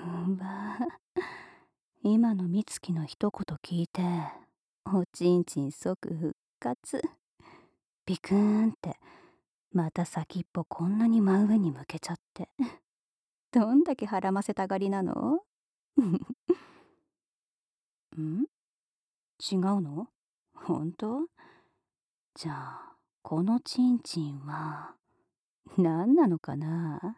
わ、今の美月の一言聞いて、おちんちん即復活。ビクーンって、また先っぽこんなに真上に向けちゃって。どんだけはらませたがりなの？ん？違うの？ほんと？じゃあ、このちんちんは、何なのかな？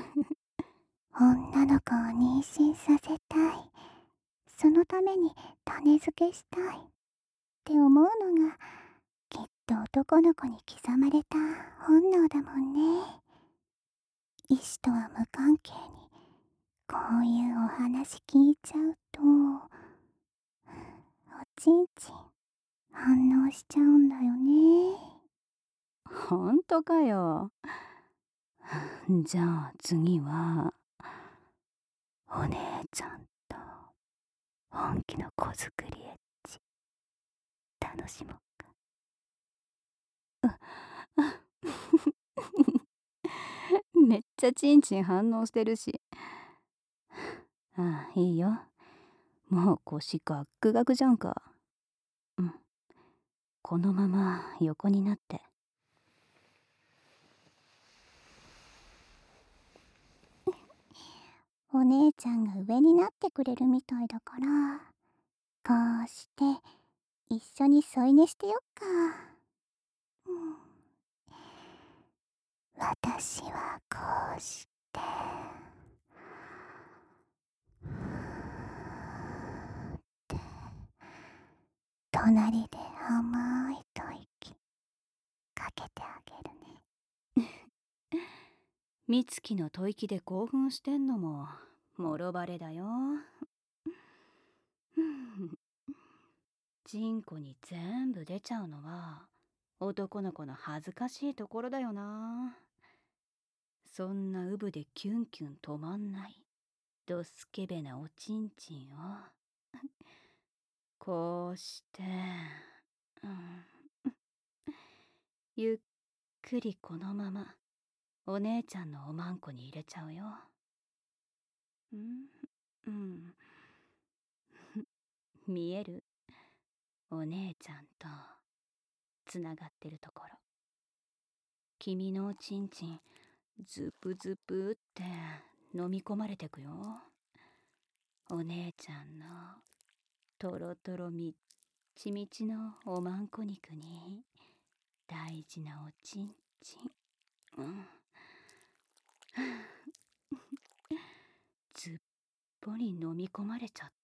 女の子を妊娠させたい。そのために種付けしたい。って思うのが、きっと男の子に刻まれた本能だもんね。意志とは無関係に、こういうお話聞いちゃうと、おちんちん反応しちゃうんだよね。 ほんとかよ。じゃあ次は、お姉ちゃんと本気の子作りエッチ、楽しもうか。めっちゃチンチン反応してるし。ああ、いいよ。もう腰ガックガクじゃんか。うん。このまま横になって。 お姉ちゃんが上になってくれるみたいだから、こうして一緒に添い寝してよっか。うん、私はこうして隣で甘い吐息かけてあげるね。 美月の吐息で興奮してんのももろバレだよ。チンコに全部出ちゃうのは男の子の恥ずかしいところだよな。そんなウブでキュンキュン止まんないドスケベなおちんちんをこうして、うん、ゆっくりこのままお姉ちゃんのおまんこに入れちゃうよ。うん、見える？お姉ちゃんとつながってるところ。君のおちんちんズプズプって飲み込まれてくよ。お姉ちゃんのトロトロみっちみちのおまんこ肉に大事なおちんちん、うん、ずっぽり飲み込まれちゃった。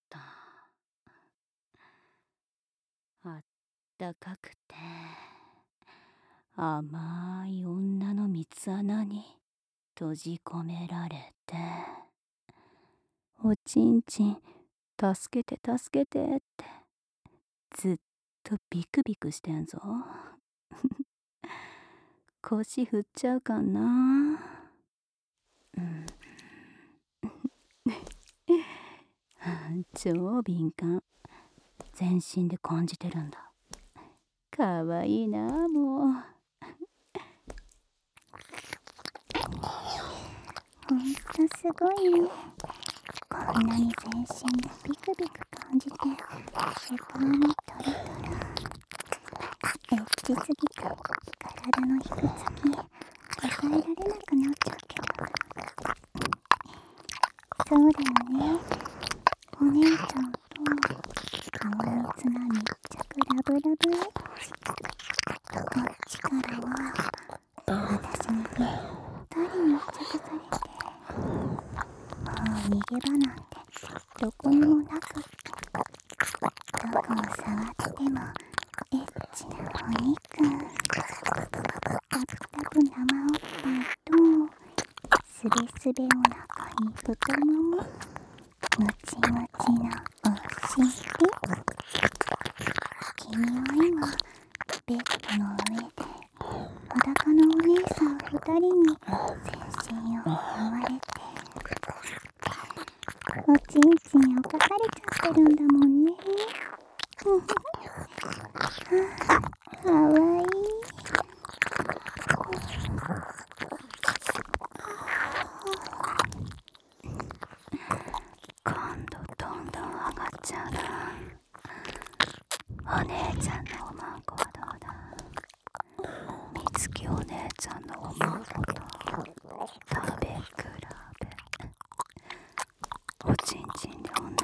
あったかくて甘い女の三つ穴に閉じ込められて、おちんちん助けて助けてってずっとビクビクしてんぞ。腰振っちゃうかな。うん。超敏感。全身で感じてるんだ。かわいいな、もう。 ほんとすごいね。こんなに全身でビクビク感じて、シュパーにトロトロ。エッチすぎて体の引く月抑えられなくなっちゃうけど。そうだよね。お姉ちゃんと濃密な密着ラブラブエッチ。こっちからは私にぴったり密着されて、もう逃げ場なんてどこにもなくって、どこを触ってもエッチなお肉、タプタプ生おっぱいとスベスベお腹に太もも、ムチムチのお尻。君は今ベッドの上で裸のお姉さん2人に全身を覆われて、おちんちんをかかれちゃってるんだもんね。かわいい。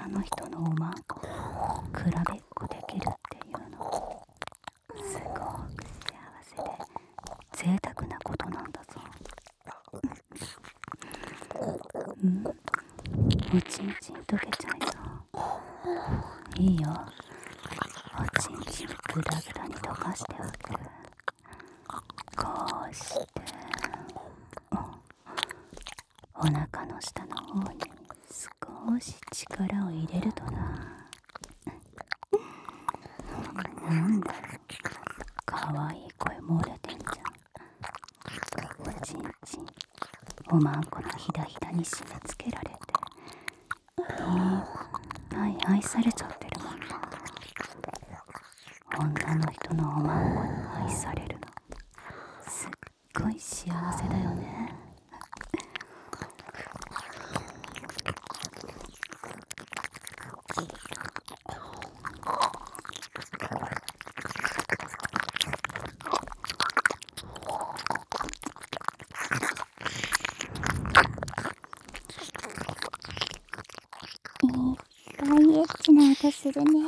女の人のおまんこ比べっこできるっていうのすごく幸せで贅沢なことなんだぞ。おちんちん溶けちゃいそう。いいよ、おちんちんグダグダに溶かしておく。こうしてお腹の下の方に少し力を入れるとな。なんだ、かわいい声漏れてんじゃん。おちんちんおまんこのひだひだに締め付けられていっぱい愛されちゃってるもんな。女の人のおまんこに愛されるのすっごい幸せだよね。 いっぱいエッチな音するね。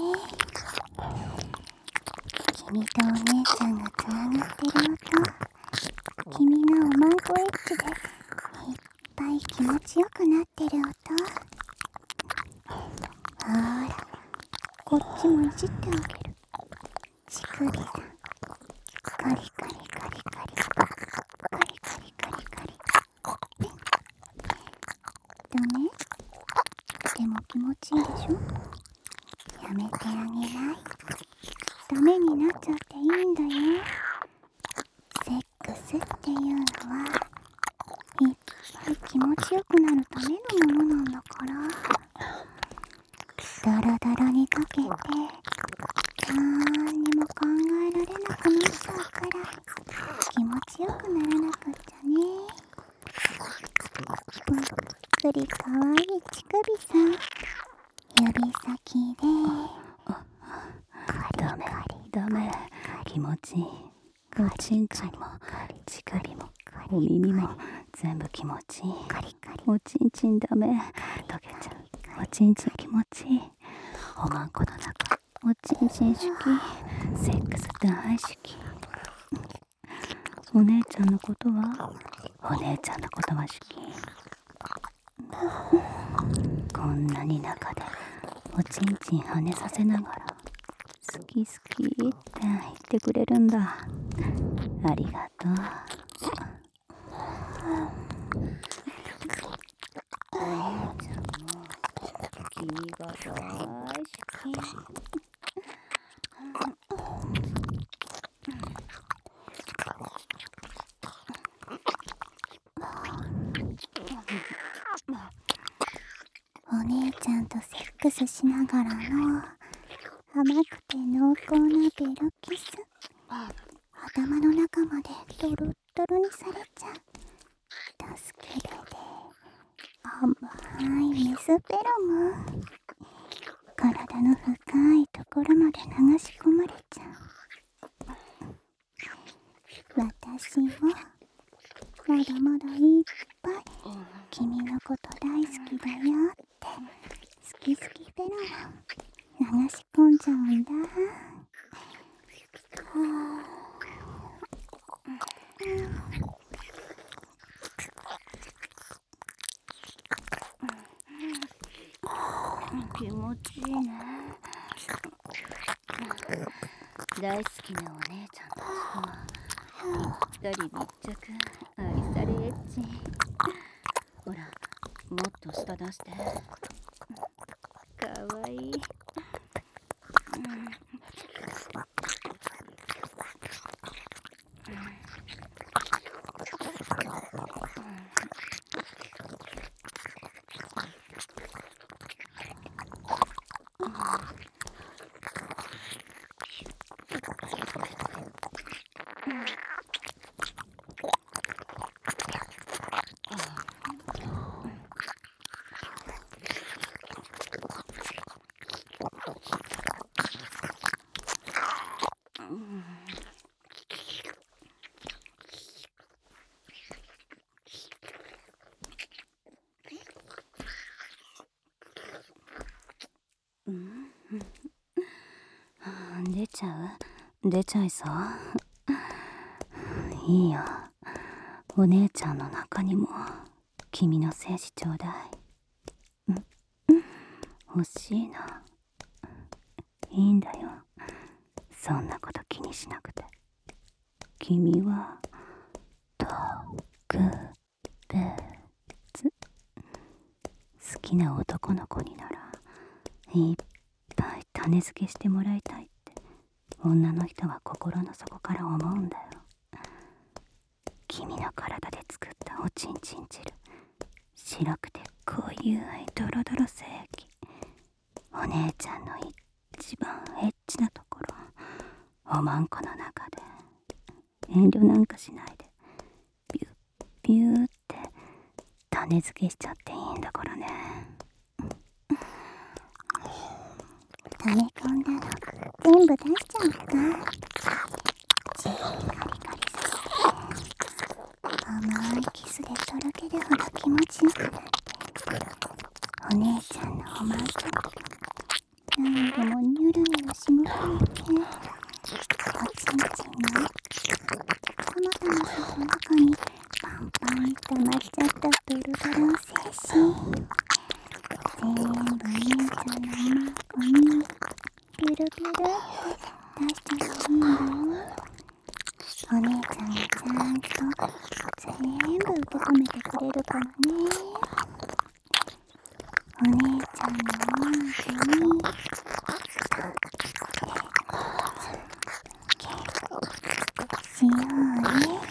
君とお姉ちゃんがつながってる音、君がおまんこエッチでいっぱい気持ちよくなってる音。ほら、こっちもいじってあげる。乳首がカリカリカリカリカリカリカリカリカリ。ダメ？でも気持ちいいでしょ？やめてあげない。ダメになっちゃっていいんだよ。セックスっていうのはいっぱい気持ちよくなるためのものなんだから。ダラダラにかけてなんにも考えられなくなっちゃうくらい気持ちよくならなくっちゃね。ぷっくりかわいい乳首さん、指先でダメダメ、気持ちいい。おちんちんも乳首もお耳も全部気持ちいい。おちんちんダメ、溶けちゃう。おちんちん気持ちいい。おまんこの中おちんちん好き、セックス大好き。お姉ちゃんのことはお姉ちゃんのことは好き。こんなに中でおちんちん跳ねさせながら好き好きって言ってくれるんだ。ありがとう。お姉ちゃんも君が大好き。 お姉ちゃんとセックスしながらの甘くて濃厚なベロキス、頭の中までドロッドロにされちゃう。助けてで甘いメスフェロモン、体の深いところまで流し込まれちゃう。私もまだまだいっぱい君のこと大好きだよって好き好きフェロモン流し込んじゃうんだ。 気持ちいいね。大好きなお姉ちゃんたちとぴったり密着、愛されエッチ。ほら、もっと舌出して。かわいい。 出ちゃう？出ちゃいそう？いいよ。お姉ちゃんの中にも君の精子ちょうだい。欲しいな。いいんだよ。そんなこと気にしなくて。君は特別。好きな男の子にならいっぱい種付けしてもらいたいって女の人は心の底から思うんだよ。君の体で作ったおちんちん汁、白くて濃ゆいドロドロ精液、お姉ちゃんの一番エッチなところ、おまんこの中で遠慮なんかしないでビュッビューって種付けしちゃっていいんだからね。 溜め込んだら全部出しちゃうか。じーカリカリさせて甘いキスでとろけるほど気持ちよくなって、お姉ちゃんのおまんこ何度もニュルニュルしごくって、おちんちんのトマトの底の中にパンパンに溜まっちゃったドロドロ精子、全部姉ちゃんのおまんこにピュルピュルって出しちゃっていいんだよ。お姉ちゃんがちゃんと全部受け止めてくれるからね。お姉ちゃんのおまんこにしようね。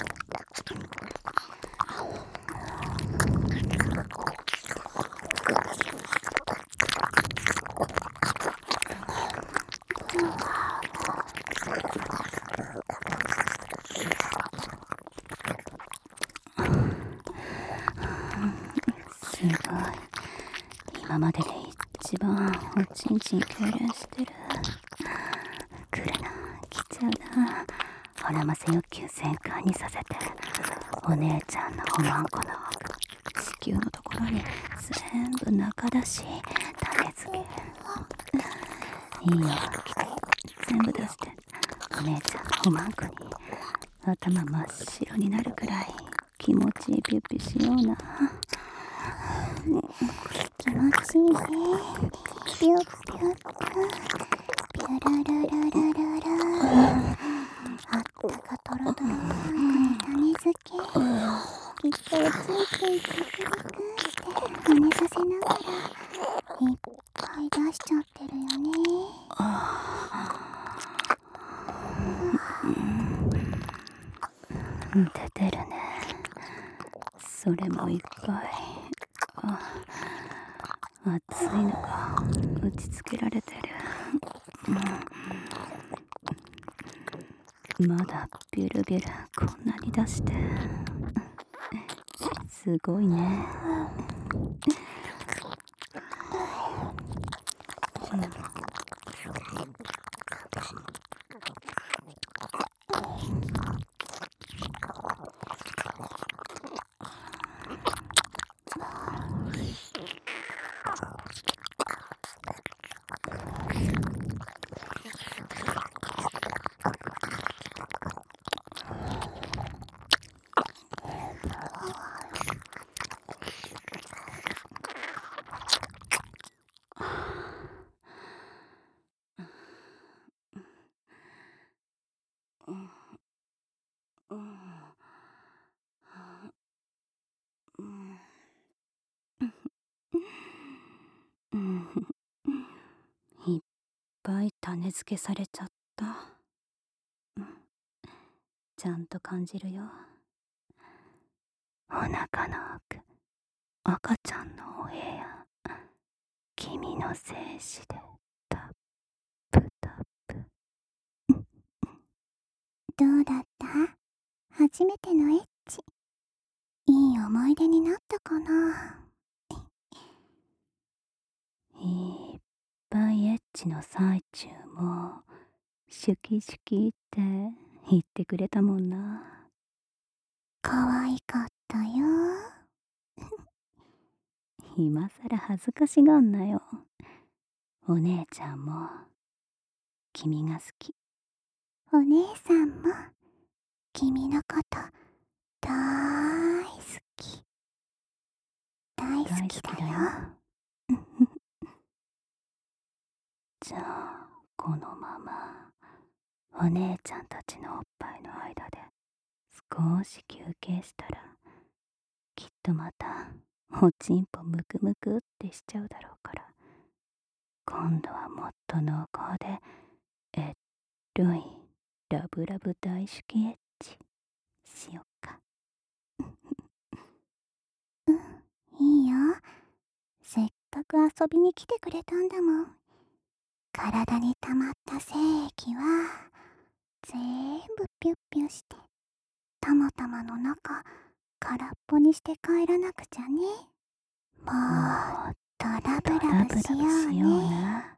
すごい。今までで一番おちんちん痙攣してる。来るな、来ちゃうな。ほらませ欲求全開にさせて、お姉ちゃんのおまんこの子宮のところに全部中出し種付け。いいよ、全部出して、お姉ちゃんのおまんこに頭真っ白になるくらい気持ちいいピュッピュしような。 気持ちいいね。ピュッピュッピュルルルルルル、あったかトロトロのあんこに種付け、きっとついついピクピクして真似させながらいっぱい出しちゃってるよね。 出てるね。それもいっぱい。熱いのが打ちつけられてる。まだビュルビュルこんなに出して。すごいね。いっぱい種付けされちゃった。ちゃんと感じるよ。お腹の奥、赤ちゃんのお部屋、君の精子でタップタップ。 どうだった？初めてのエッチ。いい思い出になったかな？ いっぱいエッチの最中もシュキシュキって言ってくれたもんな。 可愛かったよ。 今さら恥ずかしがんなよ。 お姉ちゃんも君が好き。 お姉さんも君のことだーい好き。大好きだよ。 じゃあこのままお姉ちゃんたちのおっぱいの間で少し休憩したら、きっとまたおちんぽムクムクってしちゃうだろうから、今度はもっと濃厚でえっろいラブラブ大好きエッチしよっか。 いいよ。せっかく遊びに来てくれたんだもん。体に溜まった精液は全部ピュッピュして、たまたまの中空っぽにして帰らなくちゃね。もっとラブラブしようね。